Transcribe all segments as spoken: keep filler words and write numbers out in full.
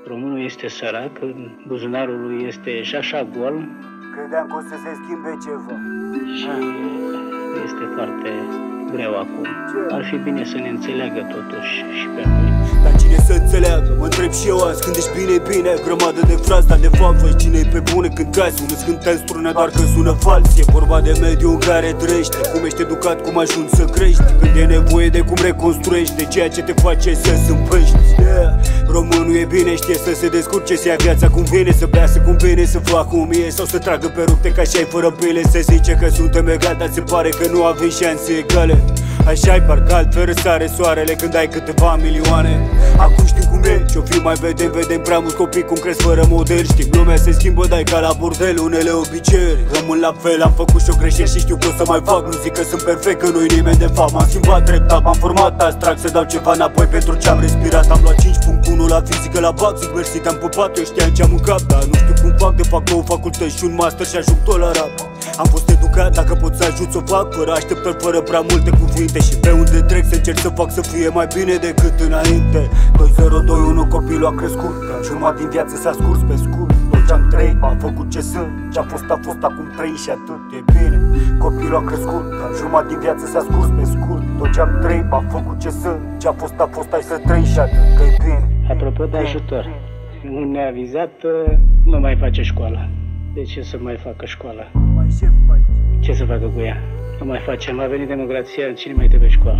Românul este sărac, buzunarul lui este și așa gol. Credeam că o să se schimbe ceva. Și este foarte greu acum. Ar fi bine să ne înțeleagă totuși și pe noi. Dar cine să înțeleagă? Mă întreb și eu azi. Când ești bine, bine, grămadă de frați, dar de fapt văd cine-i pe bune când cazi. Unul cântă în strună doar că sună fals. E vorba de mediul în care trăiești, cum ești educat, cum ajungi să crești, când e nevoie de cum reconstruiești, de ceea ce te face să zâmbești. Yeah. Românul e bine, știe să se descurce, să ia viața cum vine, să bea să cum vine, să facă cum e, sau să tragă pe rupte ca și-ai fără pile. Se zice că suntem egali, dar se pare că nu avem șanse egale. Așa-i, parcă altfel răsare soarele când ai câteva milioane. Acum știm cum e, ce-o fi mai vedem, vedem prea mulți copii cum cresc fără model. Știm lumea se schimbă, dai ca la bordel, unele obiceiuri rămân la fel. Am făcut și-o greșeli și știu că o să mai fac. Nu zic că sunt perfect, că nu-i nimeni de fapt. M-am schimbat treptat, m-am format abstract, să dau ceva înapoi pentru ce-am respirat. Am luat cinci punct unu la fizică la bac, zic mersi, te-am pupat, eu știam ce-am în cap. Dar nu știu cum fac, de fac două facultăți și un master și ajung tot la rap. Am fost educat, dacă pot să ajut să o fac, fără așteptări, fără prea multe cuvinte. Și pe unde trec să încerc să fac să fie mai bine decât înainte. Doi zero doi unu, copilul a crescut, că jumătate din viață s-a scurs pe scurt. Tot ce-am trăit, m-am făcut ce sunt, ce-a fost a fost, acum trăi și atât, e bine. Copilul a crescut, că jumătate din viață s-a scurs pe scurt. Tot ce-am trăit, m-am făcut ce sunt, ce-a fost a fost, hai să trăi și atât, că e bine. Apropo de ajutor, un neavizat nu mai face școală. De ce să mai facă școală? Ce să facă cu ea? Nu mai facem, a venit democrația, cine mai trebuie școală?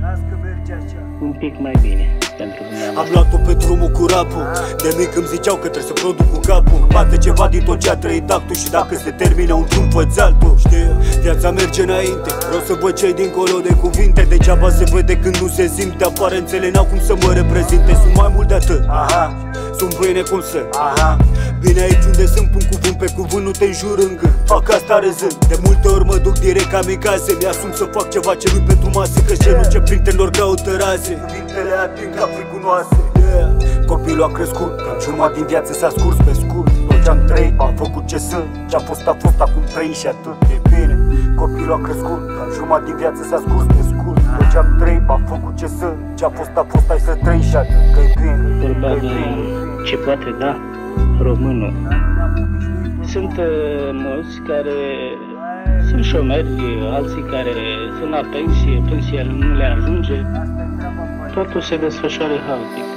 Un pic mai bine pentru dumneavoastră. Am luat-o pe drumul cu rapul. De mic îmi ziceau că trebuie să produc cu capul. Bate ceva din tot ce a trăit actul, și dacă se termină un drum, fă-ți altul. Știi, viața merge înainte, vreau să văd ce-i dincolo de cuvinte. Degeaba se vede când nu se simte, aparențele n-au cum să mă reprezinte. Sunt mai mult de atât, aha, sunt bine cum sunt, aha. Bine aici unde sunt, pun cuvânt pe cuvânt, nu te înjur în gând, fac asta rezând. De multe ori mă duc direct kamikaze, mi-asum să fac ceva ce nu-i pentru mase, că celul ce printelor caută raze, cuvintele ating ca fricunoase. Yeah. Copilul a crescut, că jumătate din viață s-a scurs pe scurt. Tot ce-am trăit, am făcut ce sunt, ce-a fost a fost, acum trăi și atât, e bine. Copilul a crescut, că jumătate din viață s-a scurs pe scurt. Tot ce-am trăit, am făcut ce sunt, ce-a fost a fost, hai să trăi și atât, că e bine. Vorba de ce poate da românul. Sunt uh, mulți care sunt șomeri, alții care sunt la pensie, pensia nu le ajunge. Totul se desfășoară haotic.